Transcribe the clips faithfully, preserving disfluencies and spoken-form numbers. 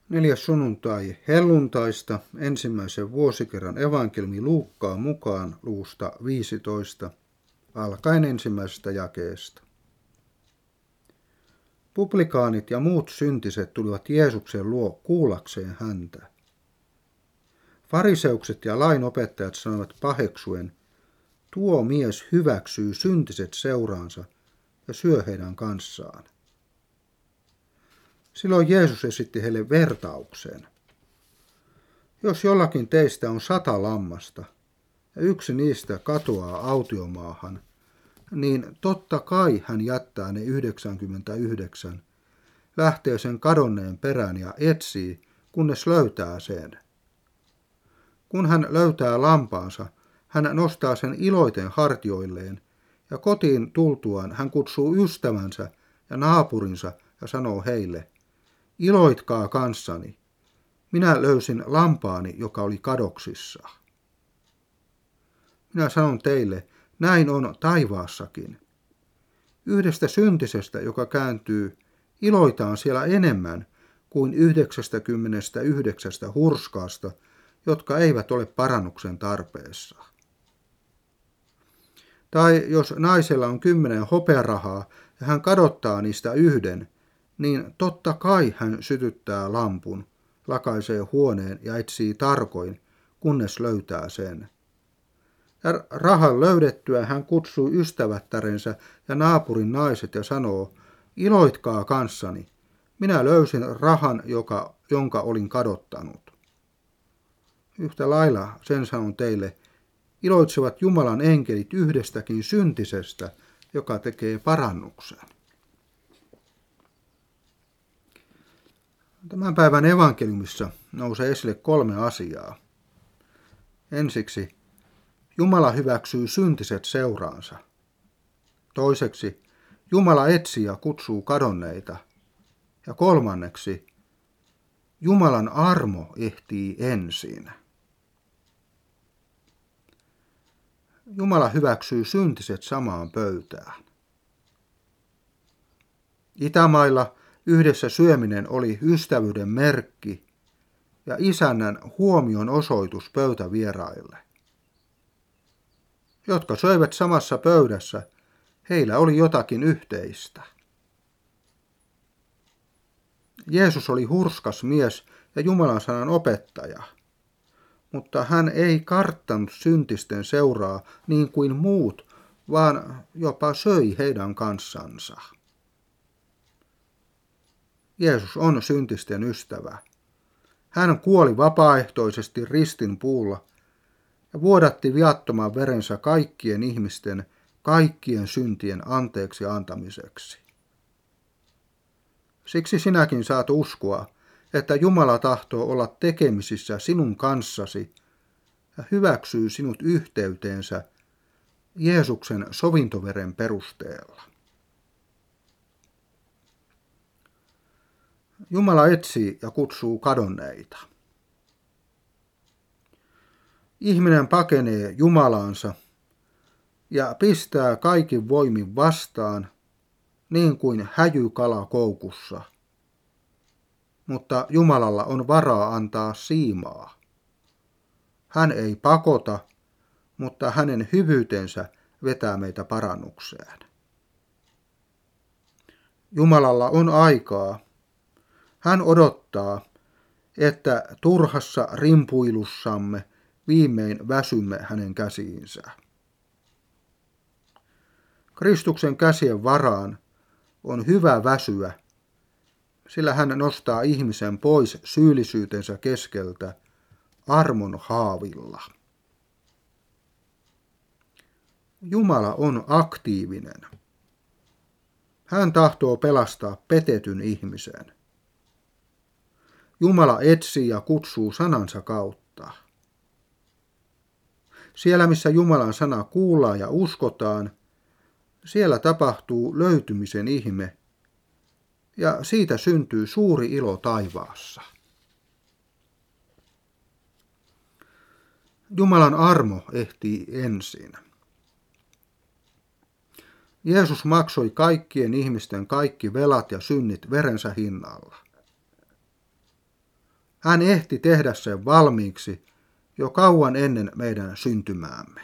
Neljäs sunnuntai helluntaista, ensimmäisen vuosikerran evankeliumi Luukkaan mukaan luvusta viisitoista, alkaen ensimmäisestä jakeesta. Publikaanit ja muut syntiset tulivat Jeesuksen luo kuullakseen häntä. Fariseukset ja lainopettajat sanoivat paheksuen, tuo mies hyväksyy syntiset seuraansa ja syö heidän kanssaan. Silloin Jeesus esitti heille vertauksen. Jos jollakin teistä on sata lammasta ja yksi niistä katoaa autiomaahan, niin totta kai hän jättää ne yhdeksänkymmentäyhdeksän, lähtee sen kadonneen perään ja etsii, kunnes löytää sen. Kun hän löytää lampaansa, hän nostaa sen iloiten hartioilleen ja kotiin tultuaan hän kutsuu ystävänsä ja naapurinsa ja sanoo heille, iloitkaa kanssani, minä löysin lampaani, joka oli kadoksissa. Minä sanon teille, näin on taivaassakin. Yhdestä syntisestä, joka kääntyy, iloitaan siellä enemmän kuin yhdeksästäkymmenestä yhdeksästä hurskaasta, jotka eivät ole parannuksen tarpeessa. Tai jos naisella on kymmenen hopearahaa ja hän kadottaa niistä yhden, niin totta kai hän sytyttää lampun, lakaisee huoneen ja etsii tarkoin, kunnes löytää sen. Ja rahan löydettyä hän kutsuu ystävättärensä ja naapurin naiset ja sanoo, iloitkaa kanssani, minä löysin rahan, joka, jonka olin kadottanut. Yhtä lailla sen sanon teille, iloitsevat Jumalan enkelit yhdestäkin syntisestä, joka tekee parannuksen. Tämän päivän evankeliumissa nousee esille kolme asiaa. Ensiksi, Jumala hyväksyy syntiset seuraansa. Toiseksi, Jumala etsii ja kutsuu kadonneita. Ja kolmanneksi, Jumalan armo ehtii ensin. Jumala hyväksyy syntiset samaan pöytään. Itämailla yhdessä syöminen oli ystävyyden merkki ja isännän huomion osoitus pöytävieraille. Jotka söivät samassa pöydässä, heillä oli jotakin yhteistä. Jeesus oli hurskas mies ja Jumalan sanan opettaja, mutta hän ei karttanut syntisten seuraa niin kuin muut, vaan jopa söi heidän kanssansa. Jeesus on syntisten ystävä. Hän kuoli vapaaehtoisesti ristin puulla ja vuodatti viattoman verensä kaikkien ihmisten, kaikkien syntien anteeksi antamiseksi. Siksi sinäkin saat uskoa, että Jumala tahtoo olla tekemisissä sinun kanssasi ja hyväksyy sinut yhteyteensä Jeesuksen sovintoveren perusteella. Jumala etsii ja kutsuu kadonneita. Ihminen pakenee Jumalaansa ja pistää kaikin voimin vastaan, niin kuin häjykala koukussa. Mutta Jumalalla on varaa antaa siimaa. Hän ei pakota, mutta hänen hyvyytensä vetää meitä parannukseen. Jumalalla on aikaa. Hän odottaa, että turhassa rimpuilussamme viimein väsymme hänen käsiinsä. Kristuksen käsien varaan on hyvä väsyä, sillä hän nostaa ihmisen pois syyllisyytensä keskeltä armon haavilla. Jumala on aktiivinen. Hän tahtoo pelastaa petetyn ihmisen. Jumala etsii ja kutsuu sanansa kautta. Siellä, missä Jumalan sana kuullaan ja uskotaan, siellä tapahtuu löytymisen ihme, ja siitä syntyy suuri ilo taivaassa. Jumalan armo ehtii ensin. Jeesus maksoi kaikkien ihmisten kaikki velat ja synnit verensä hinnalla. Hän ehti tehdä sen valmiiksi jo kauan ennen meidän syntymäämme.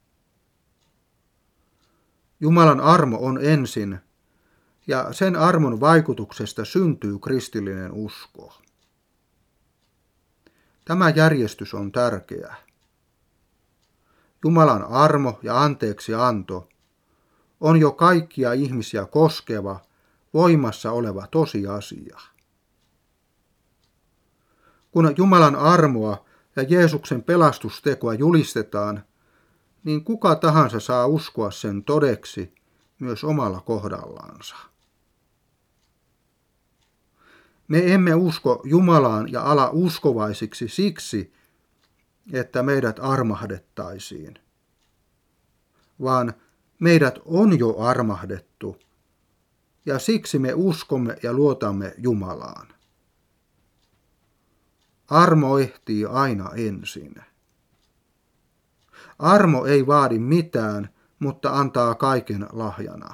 Jumalan armo on ensin, ja sen armon vaikutuksesta syntyy kristillinen usko. Tämä järjestys on tärkeä. Jumalan armo ja anteeksianto on jo kaikkia ihmisiä koskeva, voimassa oleva tosiasia. Kun Jumalan armoa ja Jeesuksen pelastustekoa julistetaan, niin kuka tahansa saa uskoa sen todeksi myös omalla kohdallansa. Me emme usko Jumalaan ja ala uskovaisiksi siksi, että meidät armahdettaisiin, vaan meidät on jo armahdettu, ja siksi me uskomme ja luotamme Jumalaan. Armo ehtii aina ensin. Armo ei vaadi mitään, mutta antaa kaiken lahjana.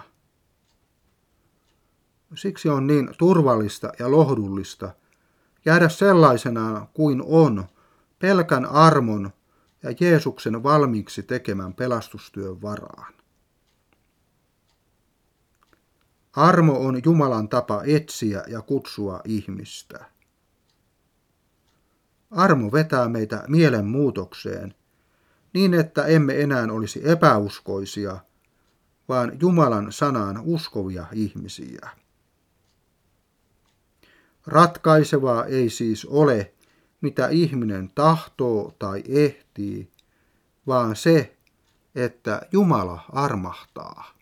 Siksi on niin turvallista ja lohdullista jäädä sellaisenaan kuin on pelkän armon ja Jeesuksen valmiiksi tekemän pelastustyön varaan. Armo on Jumalan tapa etsiä ja kutsua ihmistä. Armo vetää meitä mielenmuutokseen niin, että emme enää olisi epäuskoisia, vaan Jumalan sanaan uskovia ihmisiä. Ratkaisevaa ei siis ole, mitä ihminen tahtoo tai ehtii, vaan se, että Jumala armahtaa.